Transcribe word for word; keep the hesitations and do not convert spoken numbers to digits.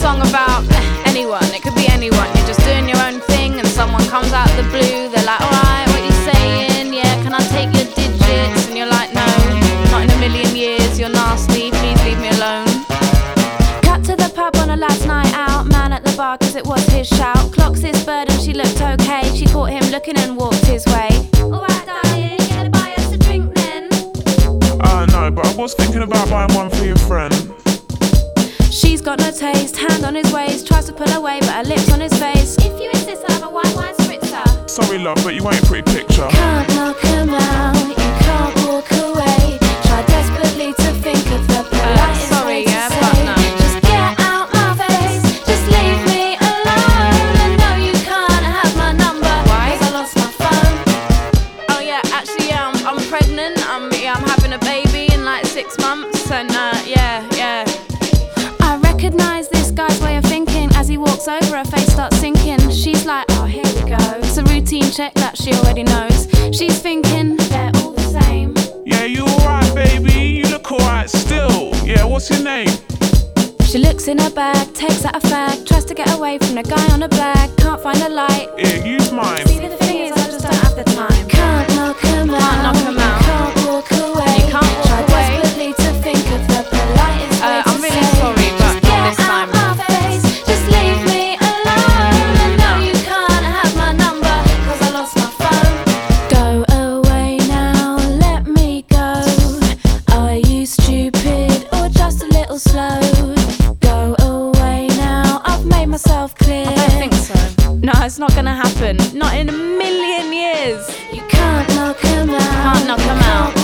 song about anyone, it could be anyone. You're just doing your own thing and someone comes out of the blue. They're like, alright, what you saying? Yeah, can I take your digits? And you're like, no, not in a million years, you're nasty, please leave me alone. Cut to the pub on a last night out, man at the bar cause it was his shout. Clocks his bird and she looked okay, she caught him looking and walked his way. Alright darling, you gonna buy us a drink then? Uh no, but I was thinking about buying one for your friend. She's got no taste, hand on his waist, tries to pull away but her lips on his face. If you insist I'll have a white wine spritzer. Sorry love, but you ain't a pretty picture. Can't knock him out, you can't walk away. Try desperately to think of the politest uh, sorry, way to yeah, say, but no. just get out my face, just leave me alone. I know you can't have my number, Why? cause I lost my phone. Oh yeah, actually yeah, I'm, I'm pregnant. I'm yeah, I'm having a baby in like six months, and uh, yeah, yeah. I recognise this guy's way of thinking. As he walks over, her face starts sinking. She's like, oh, here we go. It's a routine check that she already knows. She's thinking, they're all the same. Yeah, you alright baby, you look alright still. Yeah, what's your name? She looks in her bag, takes out a fag, tries to get away from the guy on the black. Can't find a light. Yeah, use mine. See, the thing is, I just don't have the time. Can't knock him out. Can't knock him out. Can't walk away. You can't walk Try away. desperately to think of the politest way Uh, to I'm really say, sorry, but just not get this time. out my face, just leave me alone. I know you can't have my number, cause I lost my phone. Go away now, let me go. Are you stupid or just a little slow? Go away now, I've made myself clear. I don't think so. No, it's not gonna happen. Not in a million years. You can't knock him out. Can't knock him out.